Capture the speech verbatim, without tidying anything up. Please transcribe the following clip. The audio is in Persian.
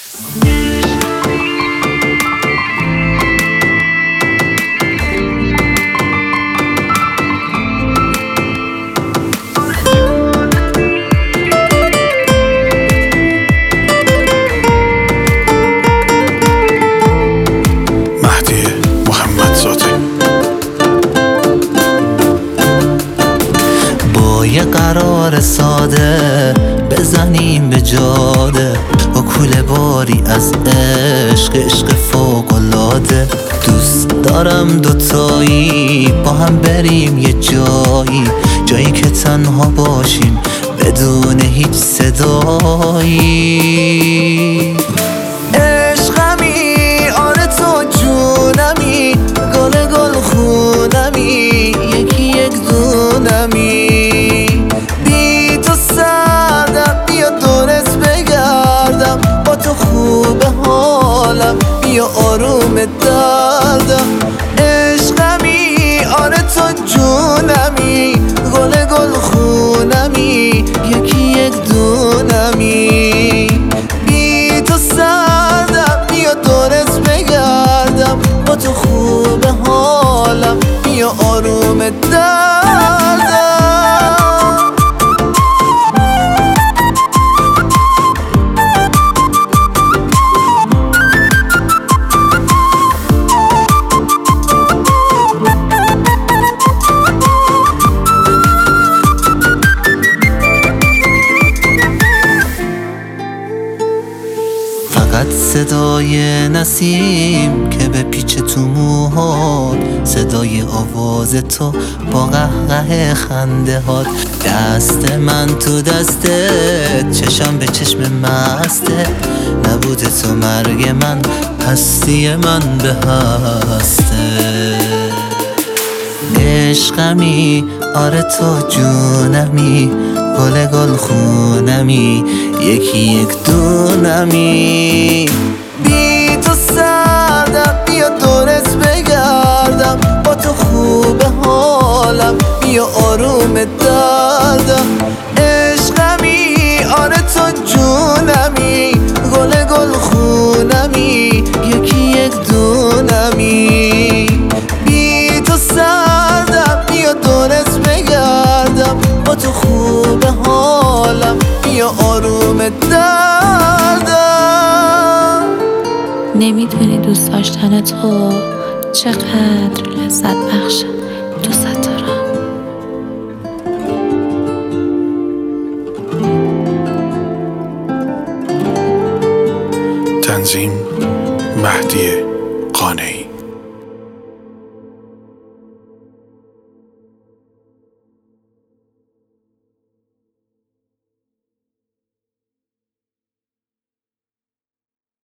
یه قرار ساده بزنیم به جاده با کوله باری از عشق، عشق فوق‌العاده. دوست دارم دوتایی با هم بریم یه جایی، جایی که تنها باشیم بدون هیچ صدایی. عشقمی آره تو جونمی، گل گل خونمی، یکی یک دونمی. بیا آروم دردم، عشقمی آره تو جونمی، گل گل خونمی، یکی یک دونمی. بی تو سردم، بیا دورت بگردم، با تو خوب حالم، بیا آروم دردم. صدای نسیم که به پیچ تو موهات، صدای آواز تو با قهقه خنده هات. دست من تو دستت، چشم به چشم مسته، نبود تو مرگ من، هستی من به هسته. عشقمی آره تو جونمی، گل گل خونمی، یکی یک دونمی. بی تو سردم، بیا دورت بگردم، با تو خوب حالم، بیا آروم دردم. عشقمی آره تو جونمی، گل گل خونمی، یکی یک دونمی. بی تو سردم، بیا دورت بگردم، با تو خوب حالم، بیا آروم دردم. نمیدونی دوست داشتن تو چقدر لذت بخشه. دوست دارم. تنظیم مهدی قانعی.